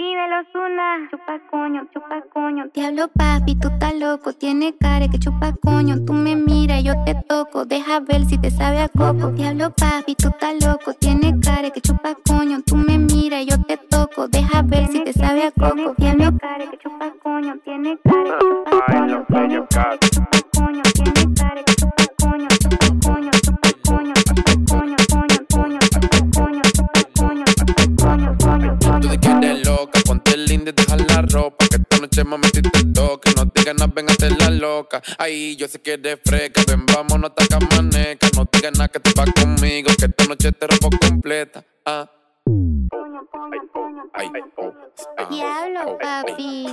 Dímelo, Zuna. Chupa coño. Diablo papi, tú estás loco, tiene cara que chupa coño. Tú me miras y yo te toco, deja ver si te sabe a coco. Diablo papi, tú estás loco, tiene cara que chupa coño. Tú me miras y yo te toco, deja ver si te sabe a coco. Tiene cara que chupa coño, tiene cara que chupa coño, tiene cara que chupa coño, tiene cara que chupa coño, chupa coño, chupa coño, chupa coño, coño, chupa coño, chupa coño, chupa coño, coño. Tú te quieres loca, ponte linda y deja la ropa. Que esta noche mami si te toque, no digas nada, ven a hacer la loca. Ahí yo sé que eres fresca, ven vámonos hasta Camaneca. No digas nada que te vas conmigo, que esta noche te robo completa. Diablo papi.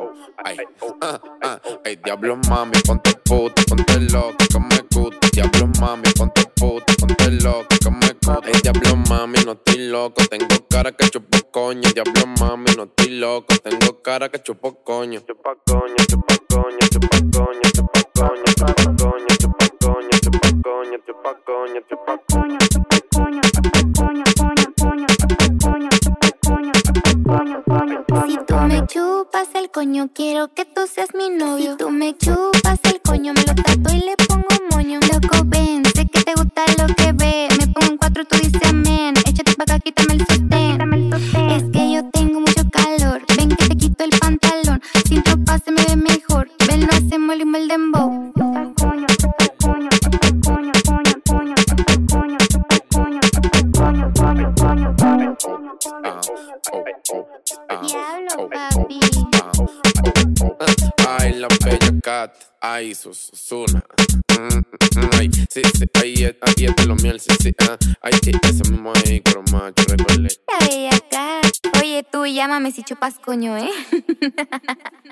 Ay, diablo mami, ponte puta, ponte loca, que me gusta. Diablo mami, ponte puta, ponte loca, que me gusta. Ay, diablo mami, no estoy loco, tengo cara que chupo coño. Diablo mami, no estoy loco, tengo cara que chupo coño. Chupa coño, chupa coño, chupa coño, chupa coño, chupa coño, chupa coño, chupa coño, chupa coño, chupa coño, chupa coño, chupa coño, coño, coño, chupa coño, chupa coño, chupa coño, coño, coño. Si tú me chupas el coño, quiero que tú seas mi novio. Si tú me chupas el coño, me lo tapo y le pongo moño. Loco, ven, sé que te gusta lo que ve. Me pongo en 4, tú dices amén. Échate pa' acá, quítame el sostén. Es que yo tengo mucho calor. Ven que te quito el pantalón. Sin ropa se me ve mejor. Ven, lo hacemos el dembow. Chupa coño, chupa coño, chupa coño, coño, coño, chupa coño, chupa coño, chupa coño, coño, coño, coño, coño. Diablo papi. Ay, la bella cat, ay, Zuna. Ay, sí, ahí es de lo miel, sí, ay, ese mismo ahí, pero macho, recuerde. La bella cat. Oye, tú llámame si chupas coño,